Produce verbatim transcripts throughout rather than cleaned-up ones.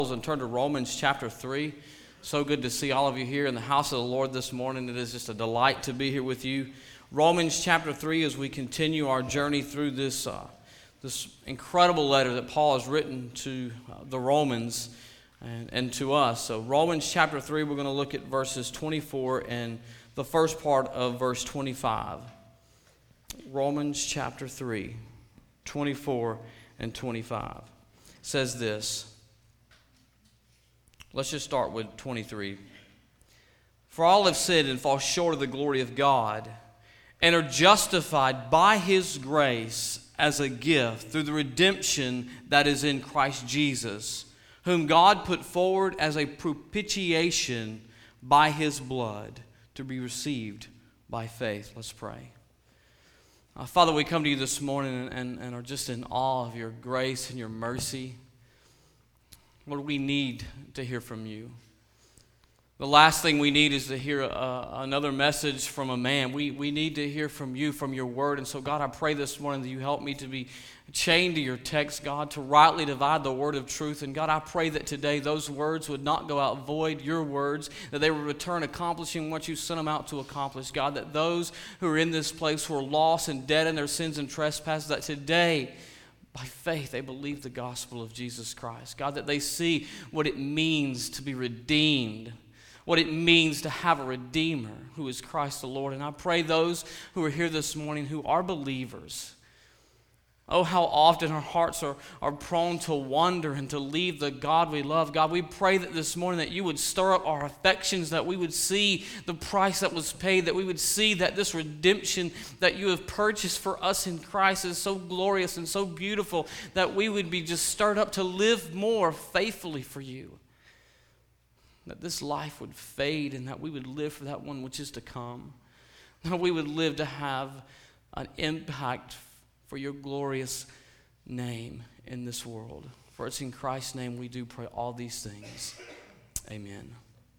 And turn to Romans chapter three. So good to see all of you here in the house of the Lord this morning. It is just a delight to be here with you. Romans chapter three, as we continue our journey through this uh, this incredible letter that Paul has written to uh, the Romans and, and to us. So Romans chapter three, we're going to look at verses twenty-four and the first part of verse twenty-five. Romans chapter three, twenty-four and twenty-five. It says this. Let's just start with twenty-three. For all have sinned and fall short of the glory of God, and are justified by His grace as a gift through the redemption that is in Christ Jesus, whom God put forward as a propitiation by His blood to be received by faith. Let's pray. Uh, Father, we come to you this morning and, and, and are just in awe of your grace and your mercy. Lord, we need to hear from you. The last thing we need is to hear uh, another message from a man. We, we need to hear from you, from your word. And so, God, I pray this morning that you help me to be chained to your text, God, to rightly divide the word of truth. And, God, I pray that today those words would not go out void, your words, that they would return accomplishing what you sent them out to accomplish. God, that those who are in this place who are lost and dead in their sins and trespasses, that today, by faith, they believe the gospel of Jesus Christ. God, that they see what it means to be redeemed, what it means to have a Redeemer who is Christ the Lord. And I pray those who are here this morning who are believers, oh, how often our hearts are, are prone to wander and to leave the God we love. God, we pray that this morning that you would stir up our affections, that we would see the price that was paid, that we would see that this redemption that you have purchased for us in Christ is so glorious and so beautiful that we would be just stirred up to live more faithfully for you. That this life would fade and that we would live for that one which is to come. That we would live to have an impact for your glorious name in this world. For it's in Christ's name we do pray all these things. Amen.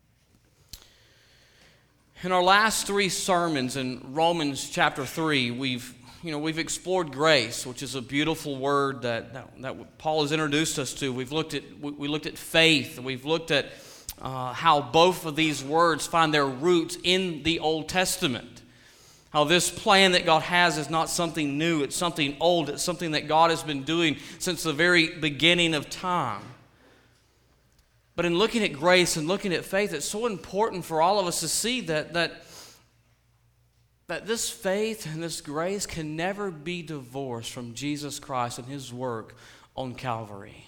In our last three sermons in Romans chapter three, we've you know we've explored grace, which is a beautiful word that that, that Paul has introduced us to. We've looked at we, we looked at faith. We've looked at uh, how both of these words find their roots in the Old Testament. How this plan that God has is not something new, it's something old, it's something that God has been doing since the very beginning of time. But in looking at grace and looking at faith, it's so important for all of us to see that, that, that this faith and this grace can never be divorced from Jesus Christ and His work on Calvary.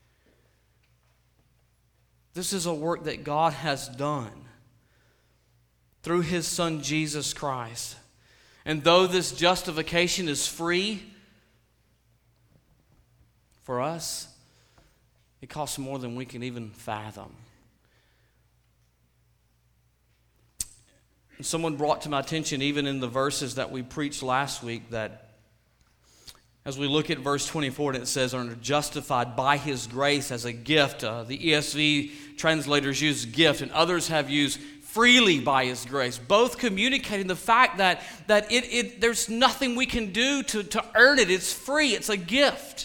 This is a work that God has done through His Son Jesus Christ. And though this justification is free for us, it costs more than we can even fathom. And someone brought to my attention, even in the verses that we preached last week, that as we look at verse twenty-four, and it says, are justified by His grace as a gift. Uh, the E S V translators use gift, and others have used freely by His grace, both communicating the fact that, that it, it there's nothing we can do to, to earn it. It's free. It's a gift.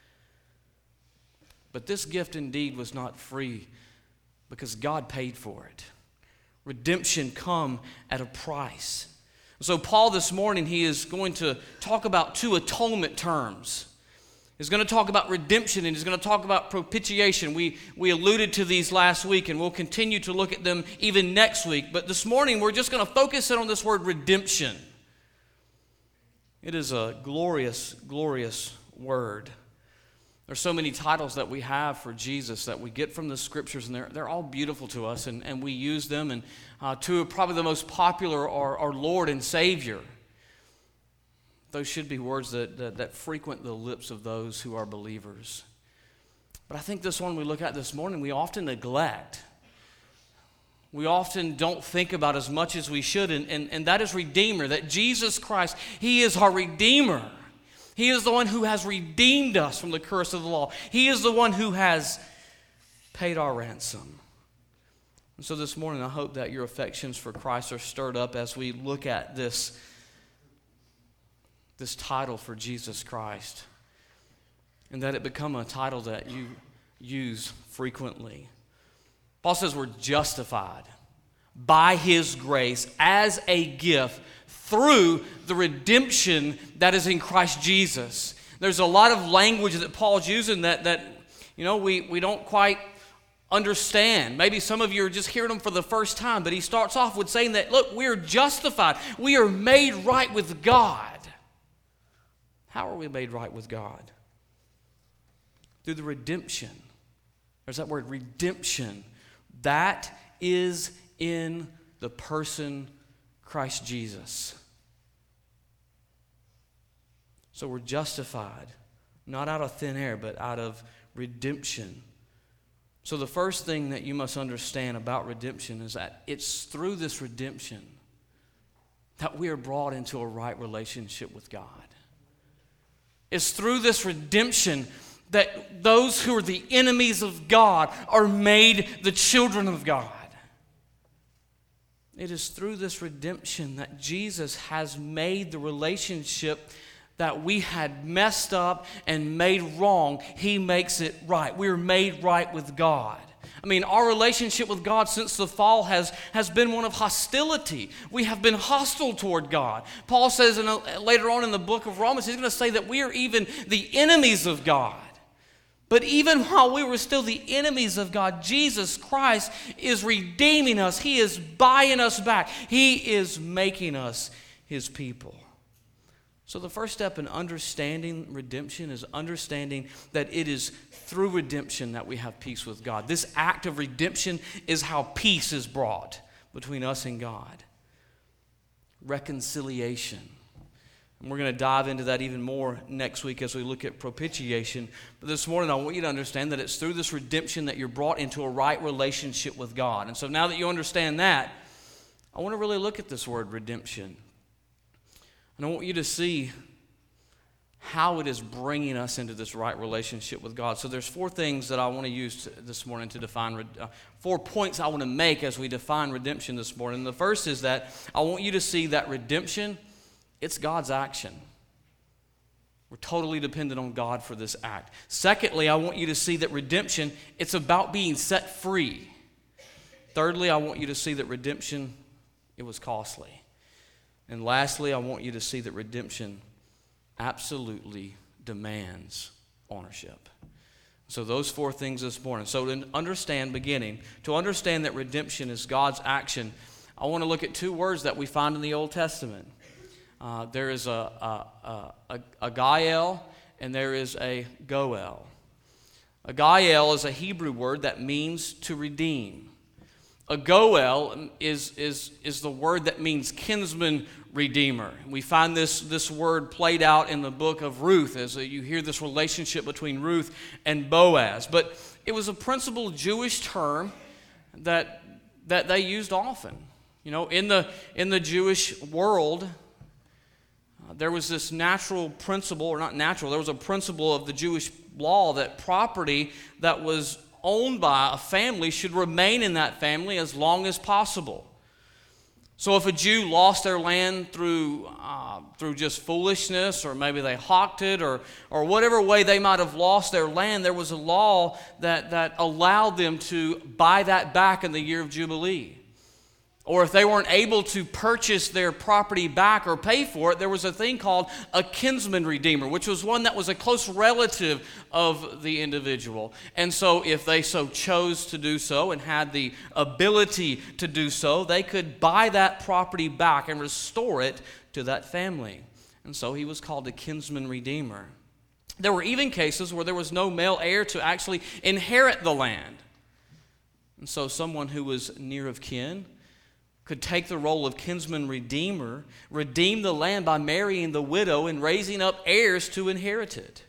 But this gift indeed was not free because God paid for it. Redemption come at a price. So Paul this morning, he is going to talk about two atonement terms. He's going to talk about redemption and he's going to talk about propitiation. We, we alluded to these last week and we'll continue to look at them even next week. But this morning we're just going to focus in on this word redemption. It is a glorious, glorious word. There's so many titles that we have for Jesus that we get from the scriptures, and they're, they're all beautiful to us, and, and we use them. And uh, two of probably the most popular are, are Lord and Savior. Those should be words that, that, that frequent the lips of those who are believers. But I think this one we look at this morning, we often neglect. We often don't think about as much as we should, and, and, and that is Redeemer, that Jesus Christ, He is our Redeemer. He is the one who has redeemed us from the curse of the law. He is the one who has paid our ransom. And so this morning, I hope that your affections for Christ are stirred up as we look at this this title for Jesus Christ, and that it become a title that you use frequently. Paul says we're justified by his grace as a gift through the redemption that is in Christ Jesus. There's a lot of language that Paul's using that, that you know, we, we don't quite understand. Maybe some of you are just hearing them for the first time, but he starts off with saying that, look, we're justified. We are made right with God. How are we made right with God? Through the redemption. There's that word, redemption. That is in the person Christ Jesus. So we're justified, not out of thin air, but out of redemption. So the first thing that you must understand about redemption is that it's through this redemption that we are brought into a right relationship with God. It's through this redemption that those who are the enemies of God are made the children of God. It is through this redemption that Jesus has made the relationship that we had messed up and made wrong, he makes it right. We're made right with God. I mean, our relationship with God since the fall has, has been one of hostility. We have been hostile toward God. Paul says in a, later on in the book of Romans, he's going to say that we are even the enemies of God. But even while we were still the enemies of God, Jesus Christ is redeeming us. He is buying us back. He is making us his people. So the first step in understanding redemption is understanding that it is through redemption that we have peace with God. This act of redemption is how peace is brought between us and God. Reconciliation. And we're going to dive into that even more next week as we look at propitiation. But this morning I want you to understand that it's through this redemption that you're brought into a right relationship with God. And so now that you understand that, I want to really look at this word redemption. And I want you to see how it is bringing us into this right relationship with God. So there's four things that I want to use this morning to define, uh, four points I want to make as we define redemption this morning. The first is that I want you to see that redemption, it's God's action. We're totally dependent on God for this act. Secondly, I want you to see that redemption, it's about being set free. Thirdly, I want you to see that redemption, it was costly. And lastly, I want you to see that redemption absolutely demands ownership. So those four things this morning. So to understand, beginning, to understand that redemption is God's action, I want to look at two words that we find in the Old Testament. Uh, there is a, a, a, a Gael and there is a Goel. A Gael is a Hebrew word that means to redeem. A Goel is, is, is the word that means kinsman redeemer. We find this, this word played out in the book of Ruth as you hear this relationship between Ruth and Boaz. But it was a principal Jewish term that, that they used often. You know, in the, in the Jewish world, uh, there was this natural principle, or not natural, there was a principle of the Jewish law that property that was owned by a family should remain in that family as long as possible. So if a Jew lost their land through uh, through just foolishness, or maybe they hawked it, or or whatever way they might have lost their land, there was a law that, that allowed them to buy that back in the year of Jubilee. Or if they weren't able to purchase their property back or pay for it, there was a thing called a kinsman redeemer, which was one that was a close relative of the individual. And so if they so chose to do so and had the ability to do so, they could buy that property back and restore it to that family. And so he was called a kinsman redeemer. There were even cases where there was no male heir to actually inherit the land. And so someone who was near of kin could take the role of kinsman redeemer, redeem the land by marrying the widow and raising up heirs to inherit it.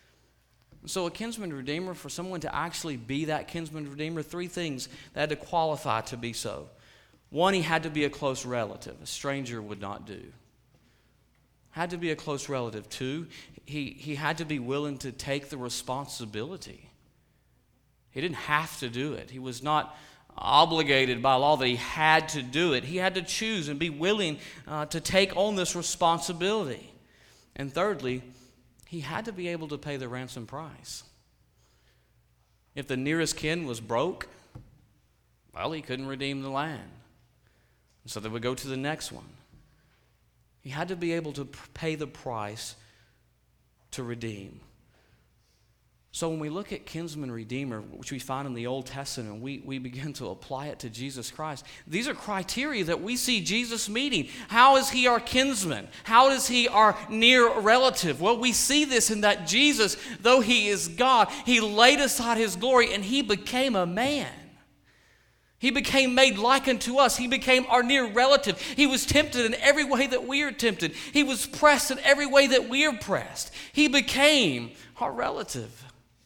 So a kinsman redeemer, for someone to actually be that kinsman redeemer, three things that had to qualify to be so. One, he had to be a close relative. A stranger would not do. Had to be a close relative. Two, he, he had to be willing to take the responsibility. He didn't have to do it. He was not obligated by law that he had to do it. He had to choose and be willing uh, to take on this responsibility. And thirdly, he had to be able to pay the ransom price. If the nearest kin was broke, well, he couldn't redeem the land. So they would go to the next one. He had to be able to pay the price to redeem. So when we look at kinsman redeemer, which we find in the Old Testament, and we, we begin to apply it to Jesus Christ, these are criteria that we see Jesus meeting. How is he our kinsman? How is he our near relative? Well, we see this in that Jesus, though he is God, he laid aside his glory and he became a man. He became made like unto us. He became our near relative. He was tempted in every way that we are tempted. He was pressed in every way that we are pressed. He became our relative.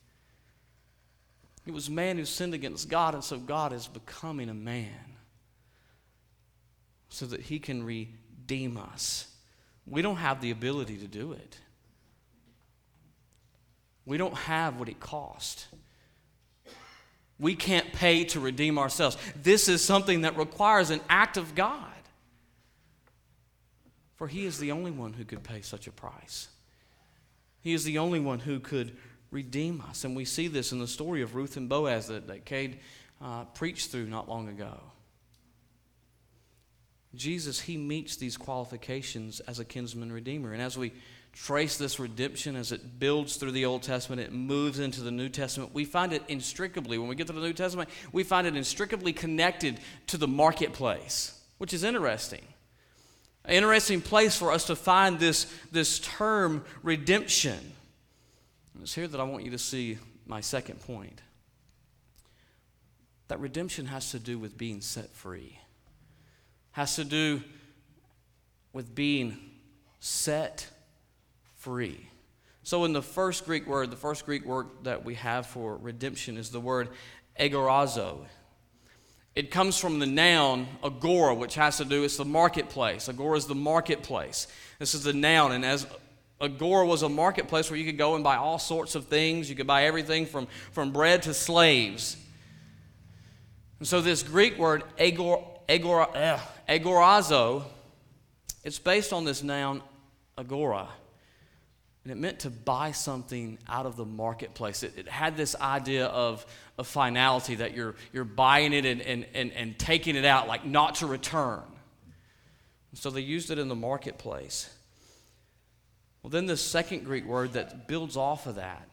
He was man who sinned against God, and so God is becoming a man so that he can redeem us. We don't have the ability to do it. We don't have what it cost. We can't pay to redeem ourselves. This is something that requires an act of God. For he is the only one who could pay such a price. He is the only one who could redeem us. And we see this in the story of Ruth and Boaz that, that Cade uh, preached through not long ago. Jesus, he meets these qualifications as a kinsman redeemer. And as we trace this redemption, as it builds through the Old Testament, it moves into the New Testament, we find it inextricably, when we get to the New Testament, we find it inextricably connected to the marketplace, which is interesting. An interesting place for us to find this, this term redemption. And it's here that I want you to see my second point. That redemption has to do with being set free. Has to do with being set free. So in the first Greek word, the first Greek word that we have for redemption is the word agorazo. It comes from the noun agora, which has to do, it's the marketplace. Agora is the marketplace. This is the noun, and as Agora was a marketplace where you could go and buy all sorts of things. You could buy everything from, from bread to slaves. And so this Greek word, agor, agora, eh, agorazo, it's based on this noun, agora. And it meant to buy something out of the marketplace. It, it had this idea of, of finality, that you're, you're buying it and, and, and, and taking it out, like not to return. And so they used it in the marketplace. Well, then the second Greek word that builds off of that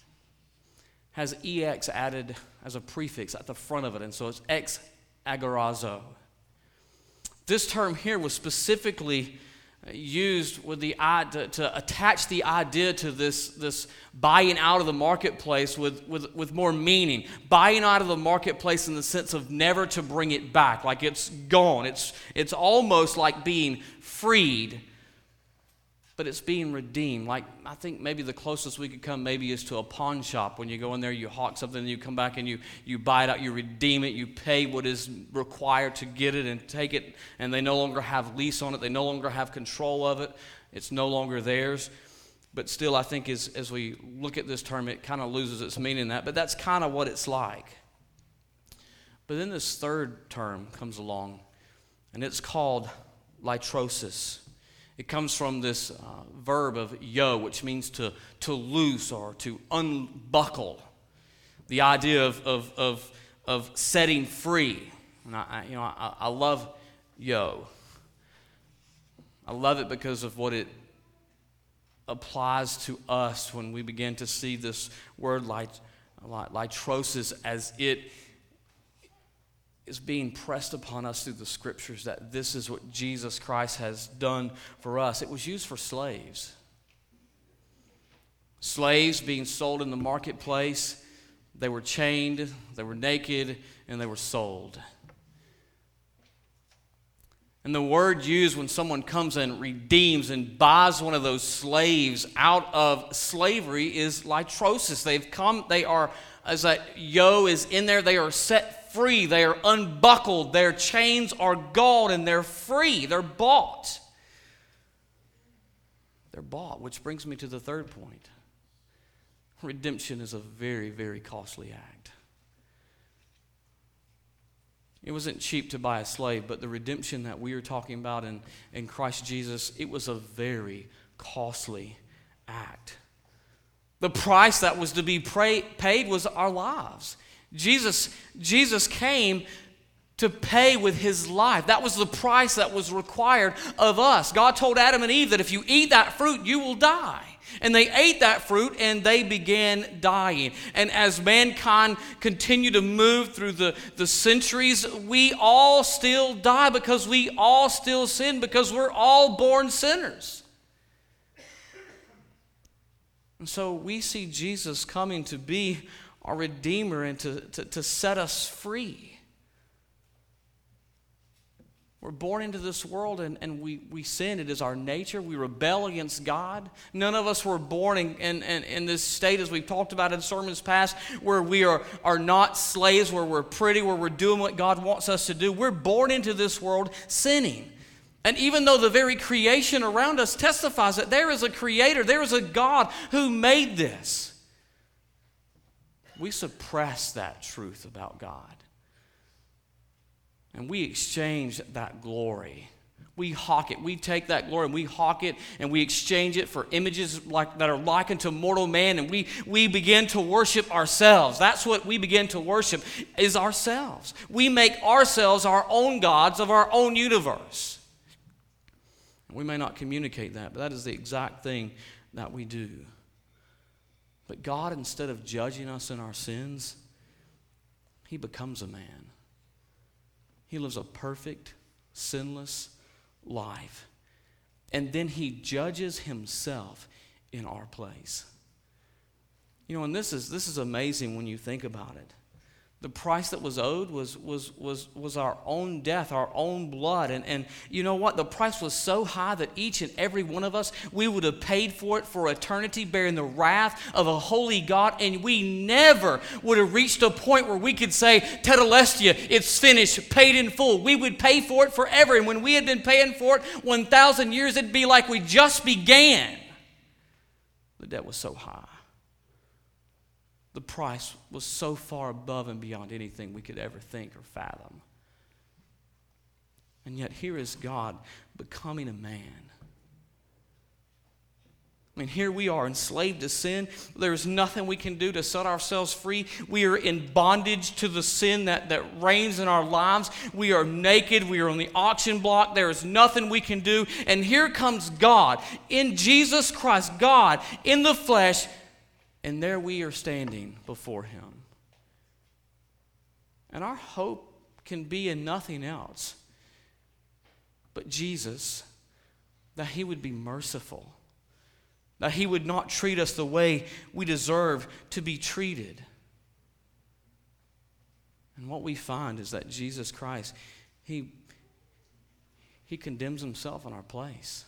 has ex added as a prefix at the front of it, and so it's ex agorazo. This term here was specifically used with the to, to attach the idea to this, this buying out of the marketplace with, with, with more meaning. Buying out of the marketplace in the sense of never to bring it back, like it's gone. It's, it's almost like being freed, but it's being redeemed. Like, I think maybe the closest we could come maybe is to a pawn shop. When you go in there, you hawk something, and you come back and you, you buy it out, you redeem it, you pay what is required to get it and take it, and they no longer have lease on it. They no longer have control of it. It's no longer theirs. But still, I think as, as we look at this term, it kind of loses its meaning in that. But that's kind of what it's like. But then this third term comes along, and it's called litrosis. It comes from this uh, verb of yo, which means to, to loose or to unbuckle. The idea of, of, of, of setting free. And I, I, you know, I, I love yo. I love it because of what it applies to us when we begin to see this word lit, lit, litrosis as it is being pressed upon us through the scriptures, that this is what Jesus Christ has done for us. It was used for slaves. Slaves being sold in the marketplace, they were chained, they were naked, and they were sold. And the word used when someone comes and redeems and buys one of those slaves out of slavery is litrosis. They've come, they are, as that yo is in there, they are set free, they are unbuckled, their chains are gone, and they're free, they're bought. They're bought, which brings me to the third point. Redemption is a very, very costly act. It wasn't cheap to buy a slave, but the redemption that we are talking about in, in Christ Jesus, it was a very costly act. The price that was to be pray, paid was our lives. Jesus, Jesus came to pay with his life. That was the price that was required of us. God told Adam and Eve that if you eat that fruit, you will die. And they ate that fruit and they began dying. And as mankind continued to move through the, the centuries, we all still die because we all still sin, because we're all born sinners. And so we see Jesus coming to be our Redeemer and to, to, to set us free. We're born into this world and, and we, we sin. It is our nature. We rebel against God. None of us were born in, in, in, in this state, as we've talked about in sermons past, where we are, are not slaves, where we're pretty, where we're doing what God wants us to do. We're born into this world sinning. And even though the very creation around us testifies that there is a creator, there is a God who made this, we suppress that truth about God. And we exchange that glory. We hawk it. We take that glory and we hawk it and we exchange it for images like that are likened to mortal man, and we, we begin to worship ourselves. That's what we begin to worship, is ourselves. We make ourselves our own gods of our own universe. We may not communicate that, but that is the exact thing that we do. But God, instead of judging us in our sins, he becomes a man. He lives a perfect, sinless life. And then he judges himself in our place. You know, and this is this is amazing when you think about it. The price that was owed was was was was our own death, our own blood. And, and you know what? The price was so high that each and every one of us, we would have paid for it for eternity, bearing the wrath of a holy God. And we never would have reached a point where we could say, Tetelestai, it's finished, paid in full. We would pay for it forever. And when we had been paying for it one thousand years, it'd be like we just began. The debt was so high. The price was so far above and beyond anything we could ever think or fathom. And yet here is God becoming a man. I mean, here we are enslaved to sin. There's nothing we can do to set ourselves free. We are in bondage to the sin that, that reigns in our lives. We are naked. We are on the auction block. There is nothing we can do. And here comes God in Jesus Christ, God in the flesh. And there we are standing before him. And our hope can be in nothing else but Jesus, that he would be merciful, that he would not treat us the way we deserve to be treated. And what we find is that Jesus Christ, he, he condemns himself in our place.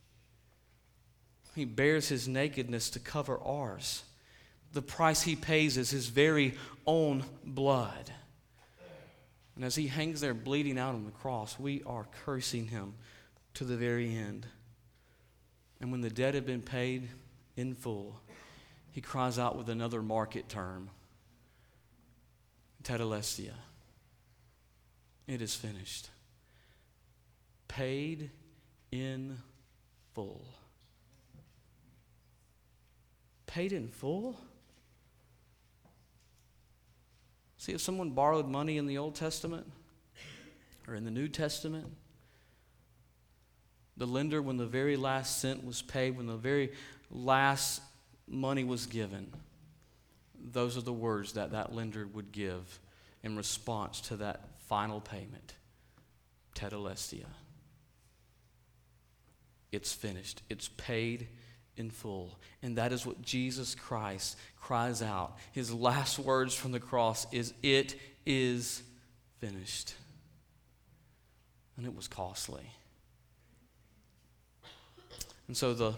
He bears his nakedness to cover ours. The price he pays is his very own blood. And as he hangs there bleeding out on the cross, we are cursing him to the very end. And when the debt had been paid in full, he cries out with another market term, Tetelestai. It is finished. Paid in full. Paid in full? See, if someone borrowed money in the Old Testament or in the New Testament, the lender, when the very last cent was paid, when the very last money was given, those are the words that that lender would give in response to that final payment. Tetelestai. It's finished. It's paid in full. And that is what Jesus Christ cries out. His last words from the cross is, it is finished. And it was costly. And so the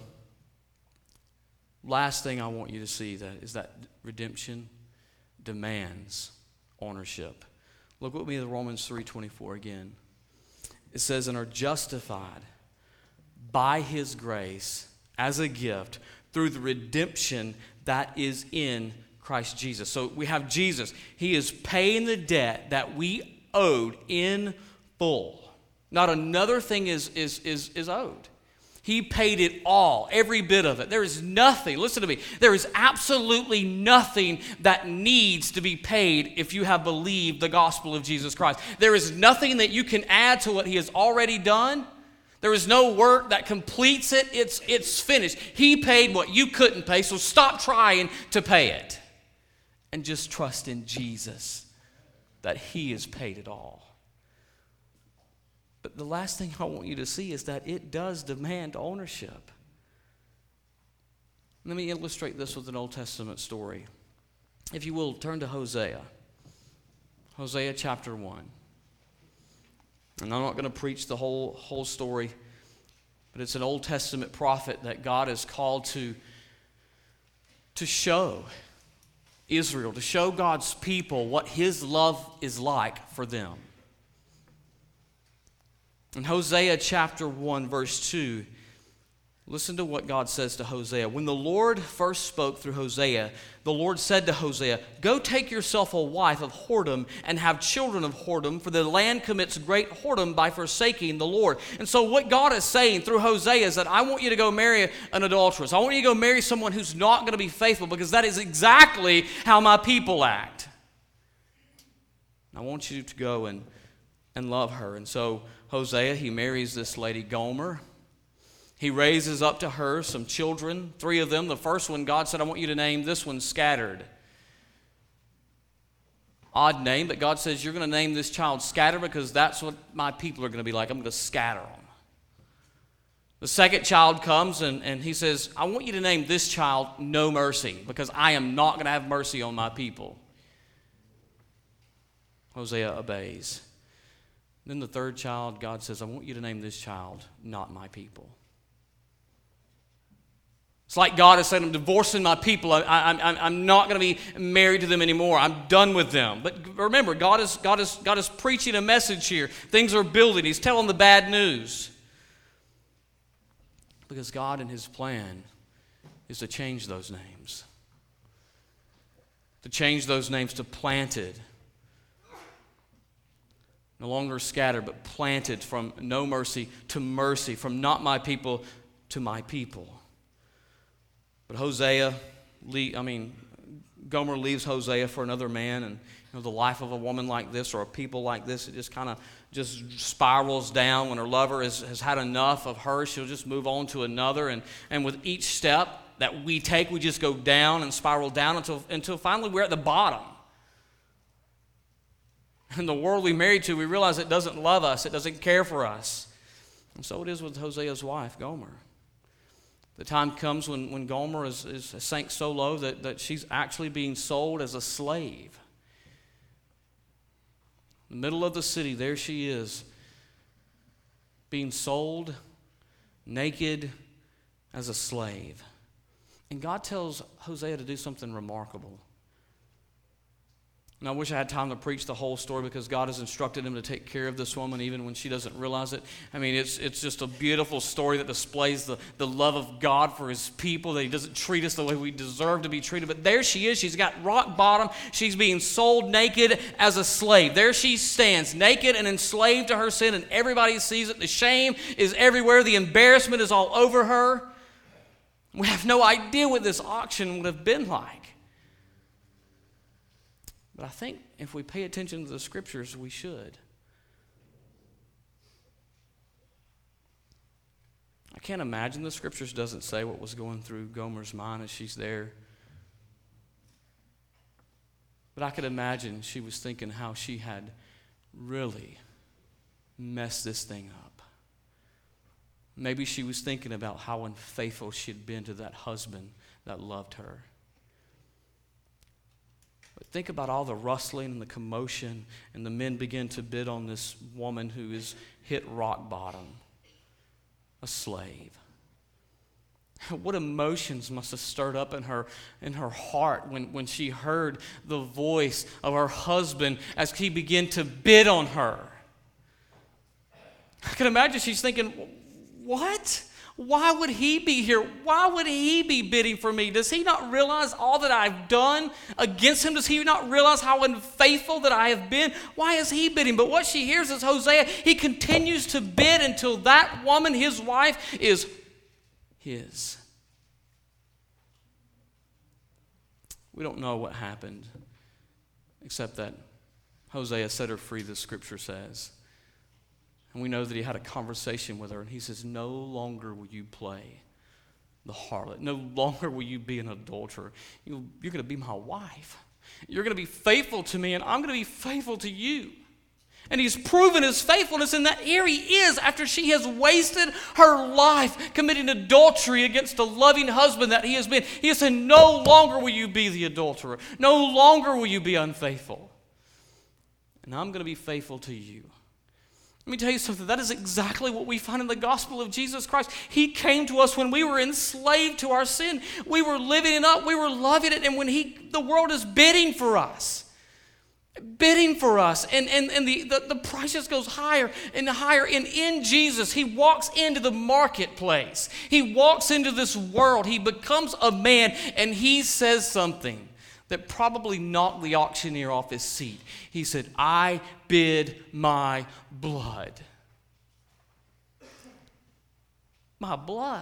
last thing I want you to see that is that redemption demands ownership. Look with me at Romans three twenty-four again. It says, and are justified by his grace as a gift through the redemption that is in Christ Jesus. So we have Jesus. He is paying the debt that we owed in full. Not another thing is, is, is, is owed. He paid it all, every bit of it. There is nothing, listen to me, there is absolutely nothing that needs to be paid if you have believed the gospel of Jesus Christ. There is nothing that you can add to what he has already done. There is no work that completes it. It's, it's finished. He paid what you couldn't pay, so stop trying to pay it. And just trust in Jesus that he has paid it all. But the last thing I want you to see is that it does demand ownership. Let me illustrate this with an Old Testament story. If you will, turn to Hosea. Hosea chapter one. And I'm not going to preach the whole, whole story, but it's an Old Testament prophet that God has called to, to show Israel, to show God's people what his love is like for them. In Hosea chapter one, verse two, listen to what God says to Hosea. When the Lord first spoke through Hosea, the Lord said to Hosea, "Go take yourself a wife of whoredom and have children of whoredom, for the land commits great whoredom by forsaking the Lord." And so what God is saying through Hosea is that I want you to go marry an adulteress. I want you to go marry someone who's not going to be faithful, because that is exactly how my people act. I want you to go and, and love her. And so Hosea, he marries this lady Gomer. He raises up to her some children, three of them. The first one, God said, I want you to name this one Scattered. Odd name, but God says, you're going to name this child Scattered because that's what my people are going to be like. I'm going to scatter them. The second child comes and, and he says, I want you to name this child No Mercy because I am not going to have mercy on my people. Hosea obeys. Then the third child, God says, I want you to name this child Not My People. It's like God is saying, I'm divorcing my people. I, I, I'm, I'm not going to be married to them anymore. I'm done with them. But remember, God is, God is, God is preaching a message here. Things are building. He's telling the bad news. Because God in his plan is to change those names. To change those names to Planted. No longer scattered, but planted, from No Mercy to Mercy, from Not My People to My People. But Hosea, I mean, Gomer leaves Hosea for another man, and you know, the life of a woman like this or a people like this, it just kind of just spirals down. When her lover has, has had enough of her, she'll just move on to another, and, and with each step that we take, we just go down and spiral down until, until finally we're at the bottom. And the world we married to, we realize it doesn't love us, it doesn't care for us. And so it is with Hosea's wife, Gomer. The time comes when, when Gomer is, is sank so low that, that she's actually being sold as a slave. In the middle of the city, there she is, being sold naked as a slave. And God tells Hosea to do something remarkable. And I wish I had time to preach the whole story because God has instructed him to take care of this woman even when she doesn't realize it. I mean, it's it's just a beautiful story that displays the, the love of God for his people, that he doesn't treat us the way we deserve to be treated. But there she is. She's got rock bottom. She's being sold naked as a slave. There she stands, naked and enslaved to her sin, and everybody sees it. The shame is everywhere. The embarrassment is all over her. We have no idea what this auction would have been like. But I think if we pay attention to the scriptures, we should. I can't imagine the scriptures doesn't say what was going through Gomer's mind as she's there. But I could imagine she was thinking how she had really messed this thing up. Maybe she was thinking about how unfaithful she had been to that husband that loved her. But think about all the rustling and the commotion, and the men begin to bid on this woman who is hit rock bottom, a slave. What emotions must have stirred up in her in her heart when, when she heard the voice of her husband as he began to bid on her. I can imagine she's thinking, what? Why would he be here? Why would he be bidding for me? Does he not realize all that I've done against him? Does he not realize how unfaithful that I have been? Why is he bidding? But what she hears is Hosea. He continues to bid until that woman, his wife, is his. We don't know what happened, except that Hosea set her free, the scripture says. And we know that he had a conversation with her, and he says, no longer will you play the harlot. No longer will you be an adulterer. You, you're going to be my wife. You're going to be faithful to me, and I'm going to be faithful to you. And he's proven his faithfulness, and that here he is after she has wasted her life committing adultery against a loving husband that he has been. He has said, no longer will you be the adulterer. No longer will you be unfaithful. And I'm going to be faithful to you. Let me tell you something. That is exactly what we find in the gospel of Jesus Christ. He came to us when we were enslaved to our sin. We were living it up. We were loving it. And when he, the world is bidding for us, bidding for us, and, and, and the, the, the price just goes higher and higher. And in Jesus, he walks into the marketplace. He walks into this world. He becomes a man, and he says something that probably knocked the auctioneer off his seat. He said, I bid my blood. My blood.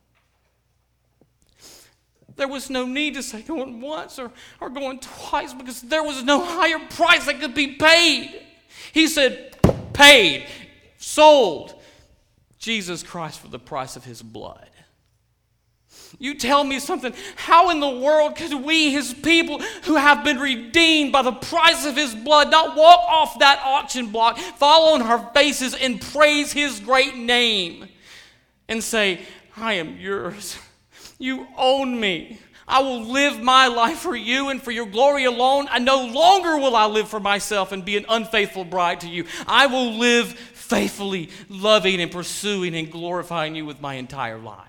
There was no need to say going once or, or going twice, because there was no higher price that could be paid. He said, paid, sold Jesus Christ for the price of his blood. You tell me something. How in the world could we, his people who have been redeemed by the price of his blood, not walk off that auction block, fall on our faces and praise his great name and say, I am yours. You own me. I will live my life for you and for your glory alone. I no longer will I live for myself and be an unfaithful bride to you. I will live faithfully, loving and pursuing and glorifying you with my entire life.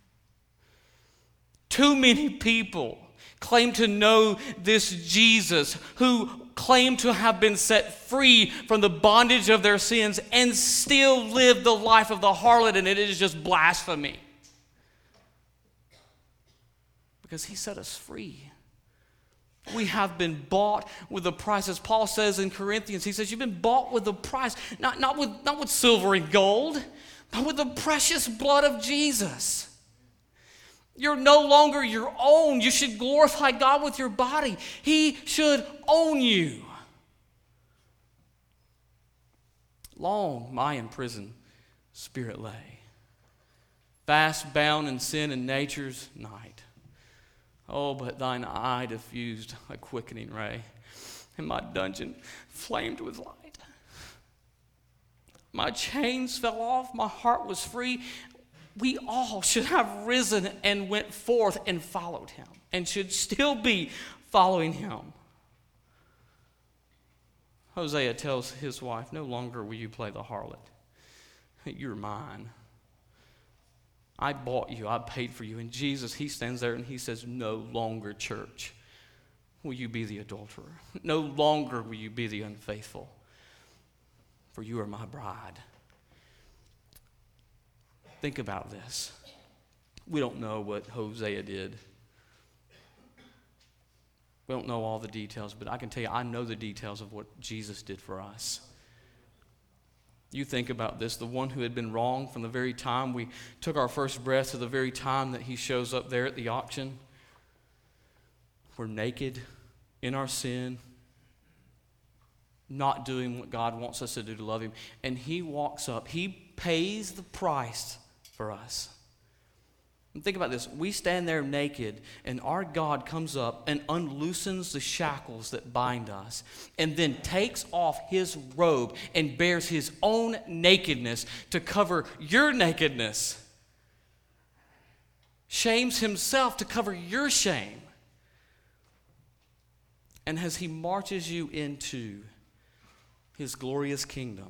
Too many people claim to know this Jesus who claim to have been set free from the bondage of their sins and still live the life of the harlot, and it is just blasphemy. Because he set us free. We have been bought with a price. As Paul says in Corinthians, he says, you've been bought with a price, not, not, with, not with silver and gold, but with the precious blood of Jesus. You're no longer your own. You should glorify God with your body. He should own you. Long my imprisoned spirit lay, fast bound in sin and nature's night. Oh, but thine eye diffused a quickening ray, and my dungeon flamed with light. My chains fell off, my heart was free. We all should have risen and went forth and followed him, and should still be following him. Hosea tells his wife, no longer will you play the harlot. You're mine. I bought you. I paid for you. And Jesus, he stands there and he says, no longer, church, will you be the adulterer. No longer will you be the unfaithful, for you are my bride. Think about this. We don't know what Hosea did. We don't know all the details, but I can tell you, I know the details of what Jesus did for us. You think about this, the one who had been wrong from the very time we took our first breath to the very time that he shows up there at the auction. We're naked in our sin, not doing what God wants us to do to love him. And he walks up, he pays the price for us. And think about this. We stand there naked, and our God comes up and unloosens the shackles that bind us, and then takes off his robe and bears his own nakedness to cover your nakedness. Shames himself to cover your shame. And as he marches you into his glorious kingdom,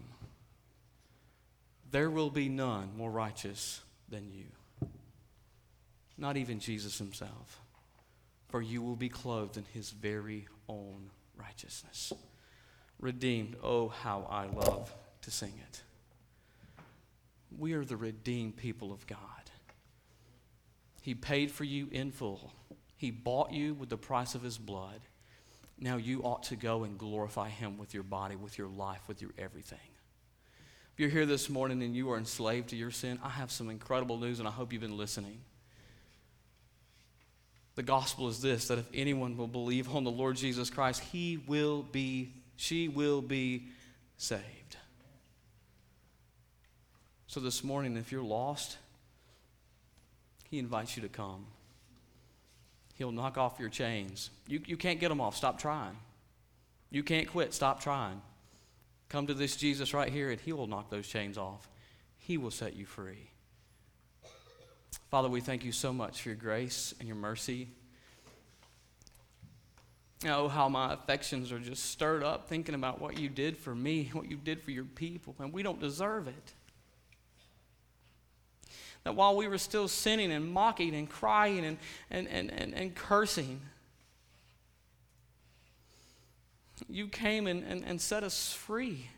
there will be none more righteous than you. Not even Jesus himself. For you will be clothed in his very own righteousness. Redeemed, oh how I love to sing it. We are the redeemed people of God. He paid for you in full. He bought you with the price of his blood. Now you ought to go and glorify him with your body, with your life, with your everything. If you're here this morning and you are enslaved to your sin, I have some incredible news, and I hope you've been listening. The gospel is this, that if anyone will believe on the Lord Jesus Christ, he will be, she will be saved. So this morning, if you're lost, he invites you to come. He'll knock off your chains. You, you can't get them off. Stop trying. You can't quit. Stop trying. Come to this Jesus right here, and he will knock those chains off. He will set you free. Father, we thank you so much for your grace and your mercy. Oh, how my affections are just stirred up thinking about what you did for me, what you did for your people, and we don't deserve it. That while we were still sinning and mocking and crying and, and, and, and, and cursing, you came and, and, and set us free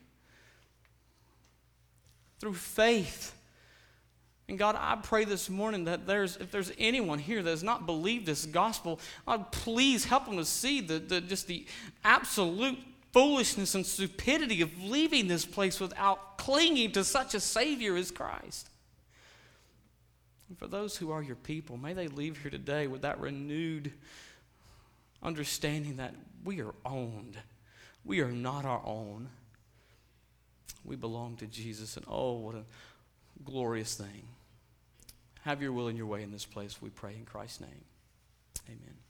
through faith. And God, I pray this morning that there's, if there's anyone here that has not believed this gospel, God, please help them to see the, the, just the absolute foolishness and stupidity of leaving this place without clinging to such a Savior as Christ. And for those who are your people, may they leave here today with that renewed understanding that we are owned. We are not our own. We belong to Jesus, and oh, what a glorious thing. Have your will and your way in this place, we pray in Christ's name. Amen.